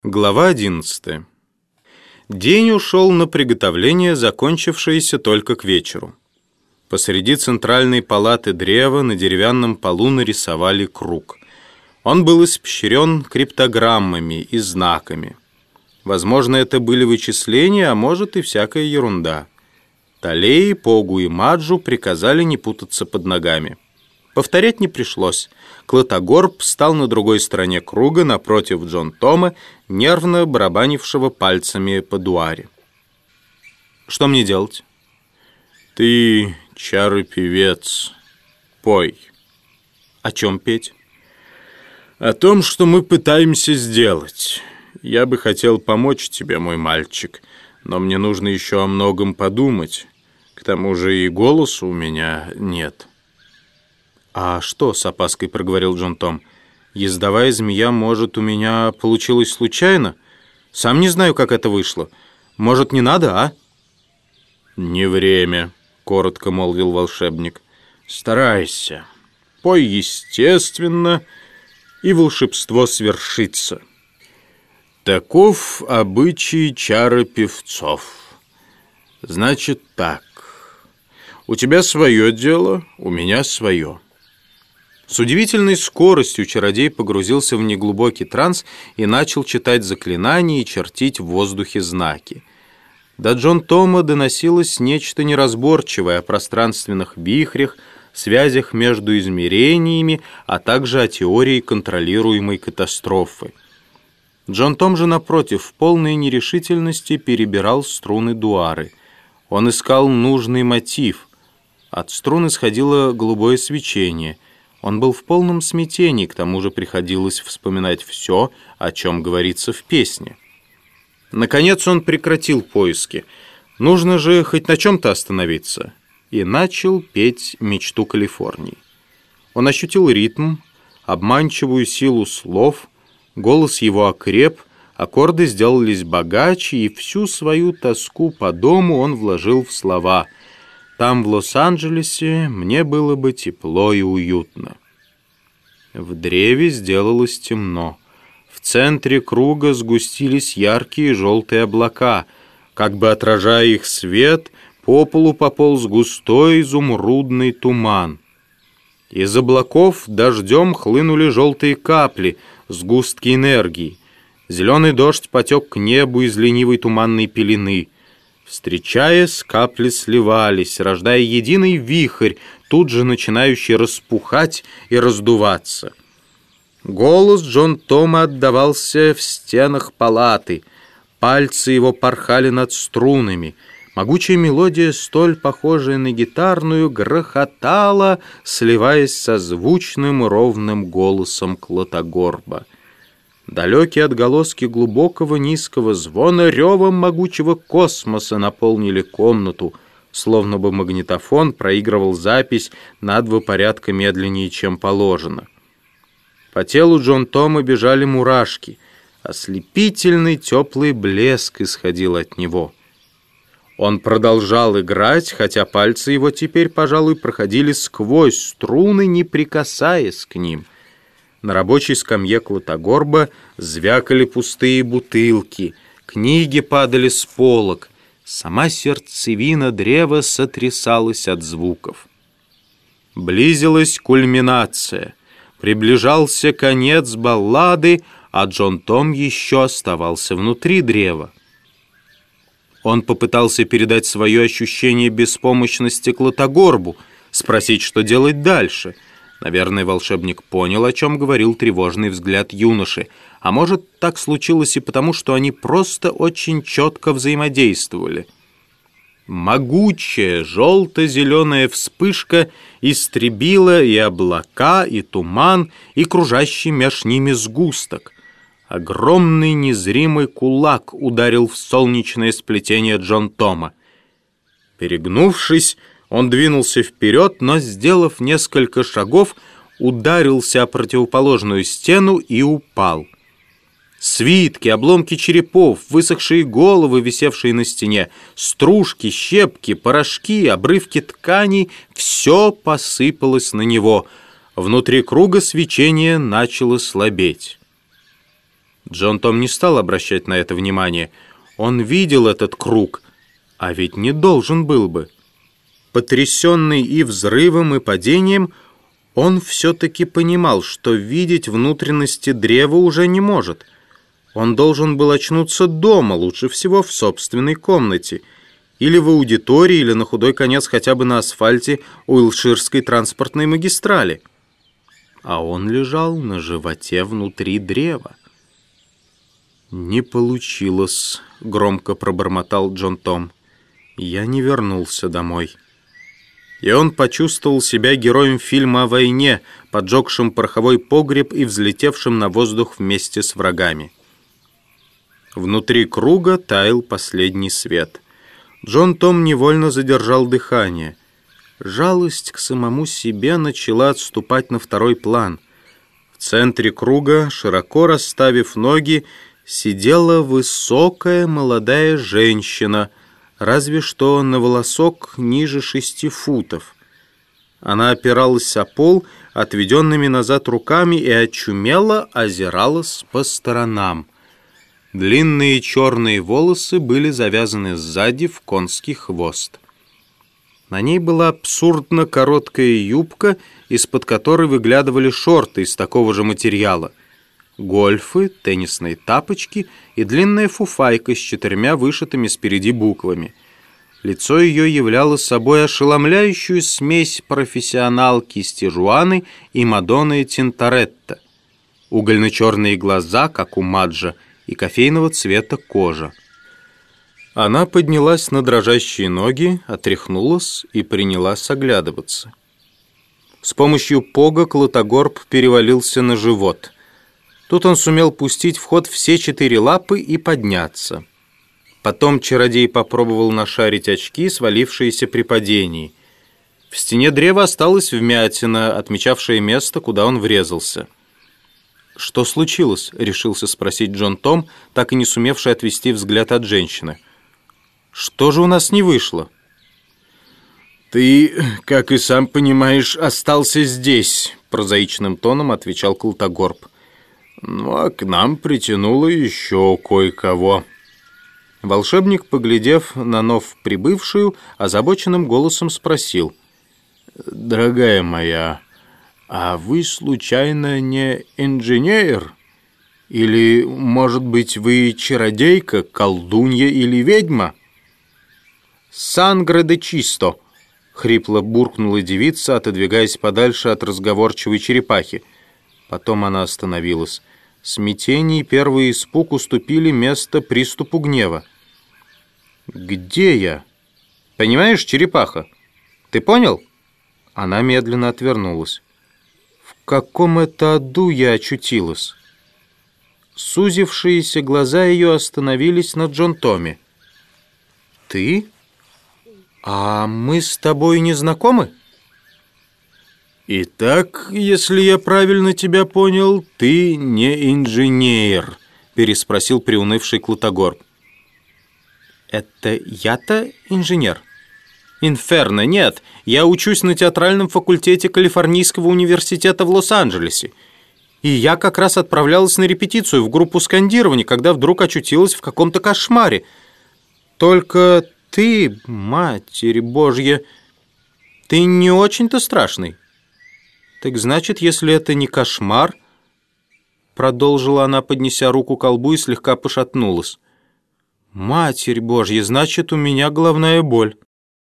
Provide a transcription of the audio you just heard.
Глава 11. День ушел на приготовление, закончившееся только к вечеру. Посреди центральной палаты древа на деревянном полу нарисовали круг. Он был испещрен криптограммами и знаками. Возможно, это были вычисления, а может и всякая ерунда. Талеи, Погу и Маджу приказали не путаться под ногами. Повторять не пришлось. Клотогорб встал на другой стороне круга напротив Джон Тома, нервно барабанившего пальцами по дуаре. «Что мне делать?» «Ты, чары-певец, пой». «О чем петь?» «О том, что мы пытаемся сделать. Я бы хотел помочь тебе, мой мальчик, но мне нужно еще о многом подумать. К тому же и голоса у меня нет». «А что?» — с опаской проговорил Джон Том. «Ездовая змея, может, у меня получилось случайно? Сам не знаю, как это вышло. Может, не надо, а?» «Не время», — коротко молвил волшебник. «Старайся, пой естественно, и волшебство свершится. Таков обычай чары певцов. Значит так, у тебя свое дело, у меня свое». С удивительной скоростью чародей погрузился в неглубокий транс и начал читать заклинания и чертить в воздухе знаки. До Джон Тома доносилось нечто неразборчивое о пространственных вихрях, связях между измерениями, а также о теории контролируемой катастрофы. Джон Том же, напротив, в полной нерешительности перебирал струны дуары. Он искал нужный мотив. От струн исходило голубое свечение. Он был в полном смятении, к тому же приходилось вспоминать все, о чем говорится в песне. Наконец он прекратил поиски. Нужно же хоть на чем-то остановиться. И начал петь «Мечту Калифорнии». Он ощутил ритм, обманчивую силу слов, голос его окреп, аккорды сделались богаче, и всю свою тоску по дому он вложил в слова «Там, в Лос-Анджелесе, мне было бы тепло и уютно». В древе сделалось темно. В центре круга сгустились яркие желтые облака. Как бы отражая их свет, по полу пополз густой изумрудный туман. Из облаков дождем хлынули желтые капли, сгустки энергии. Зеленый дождь потек к небу из ленивой туманной пелены. Встречаясь, капли сливались, рождая единый вихрь, тут же начинающий распухать и раздуваться. Голос Джон Тома отдавался в стенах палаты. Пальцы его порхали над струнами. Могучая мелодия, столь похожая на гитарную, грохотала, сливаясь со звучным ровным голосом Клотогорба. Далекие отголоски глубокого низкого звона ревом могучего космоса наполнили комнату, словно бы магнитофон проигрывал запись на 2 порядка медленнее, чем положено. По телу Джон Тома бежали мурашки. Ослепительный теплый блеск исходил от него. Он продолжал играть, хотя пальцы его теперь, пожалуй, проходили сквозь струны, не прикасаясь к ним. На рабочей скамье Клотогорба звякали пустые бутылки, книги падали с полок, сама сердцевина древа сотрясалась от звуков. Близилась кульминация, приближался конец баллады, а Джон Том еще оставался внутри древа. Он попытался передать свое ощущение беспомощности Клотогорбу, спросить, что делать дальше. Наверное, волшебник понял, о чем говорил тревожный взгляд юноши. А может, так случилось и потому, что они просто очень четко взаимодействовали. Могучая желто-зеленая вспышка истребила и облака, и туман, и кружащий меж ними сгусток. Огромный незримый кулак ударил в солнечное сплетение Джон Тома. Перегнувшись, он двинулся вперед, но, сделав несколько шагов, ударился о противоположную стену и упал. Свитки, обломки черепов, высохшие головы, висевшие на стене, стружки, щепки, порошки, обрывки тканей — все посыпалось на него. Внутри круга свечение начало слабеть. Джон Том не стал обращать на это внимание. Он видел этот круг, а ведь не должен был бы. Потрясенный и взрывом, и падением, он все-таки понимал, что видеть внутренности древа уже не может. Он должен был очнуться дома, лучше всего в собственной комнате, или в аудитории, или на худой конец хотя бы на асфальте Уилтширской транспортной магистрали. А он лежал на животе внутри древа. «Не получилось», — громко пробормотал Джон Том. «Я не вернулся домой». И он почувствовал себя героем фильма о войне, поджегшим пороховой погреб и взлетевшим на воздух вместе с врагами. Внутри круга таял последний свет. Джон Том невольно задержал дыхание. Жалость к самому себе начала отступать на второй план. В центре круга, широко расставив ноги, сидела высокая молодая женщина, разве что на волосок ниже 6 футов. Она опиралась о пол отведенными назад руками и очумело озиралась по сторонам. Длинные черные волосы были завязаны сзади в конский хвост. На ней была абсурдно короткая юбка, из-под которой выглядывали шорты из такого же материала, гольфы, теннисные тапочки и длинная фуфайка с 4 вышитыми спереди буквами. Лицо ее являло собой ошеломляющую смесь профессионалки Стижуаны и Мадонны Тинторетто. Угольно-черные глаза, как у Маджа, и кофейного цвета кожа. Она поднялась на дрожащие ноги, отряхнулась и принялась оглядываться. С помощью пога Клотогорб перевалился на живот. Тут он сумел пустить в ход все 4 лапы и подняться. Потом чародей попробовал нашарить очки, свалившиеся при падении. В стене древа осталась вмятина, отмечавшая место, куда он врезался. «Что случилось?» — решился спросить Джон Том, так и не сумевший отвести взгляд от женщины. «Что же у нас не вышло?» «Ты, как и сам понимаешь, остался здесь», — прозаичным тоном отвечал Клотогорб. «Ну, а к нам притянуло еще кое-кого». Волшебник, поглядев на новприбывшую, озабоченным голосом спросил: «Дорогая моя, а вы, случайно, не инженер? Или, может быть, вы чародейка, колдунья или ведьма?» «Сангре де чисто», — хрипло буркнула девица, отодвигаясь подальше от разговорчивой черепахи. Потом она остановилась. Смятение и первый испуг уступили место приступу гнева. «Где я? Понимаешь, черепаха? Ты понял?» Она медленно отвернулась. «В каком это аду я очутилась?» Сузившиеся глаза ее остановились на Джон Томе. «Ты? А мы с тобой не знакомы?» «Итак, если я правильно тебя понял, ты не инженер», — переспросил приунывший Клотогорб. «Это я-то инженер?» «Инферно, нет. Я учусь на театральном факультете Калифорнийского университета в Лос-Анджелесе. И я как раз отправлялась на репетицию в группу скандирования, когда вдруг очутилась в каком-то кошмаре. Только ты, Матерь Божья, ты не очень-то страшный». «Так значит, если это не кошмар...» Продолжила она, поднеся руку к колбу, и слегка пошатнулась. «Матерь Божья, значит, у меня головная боль».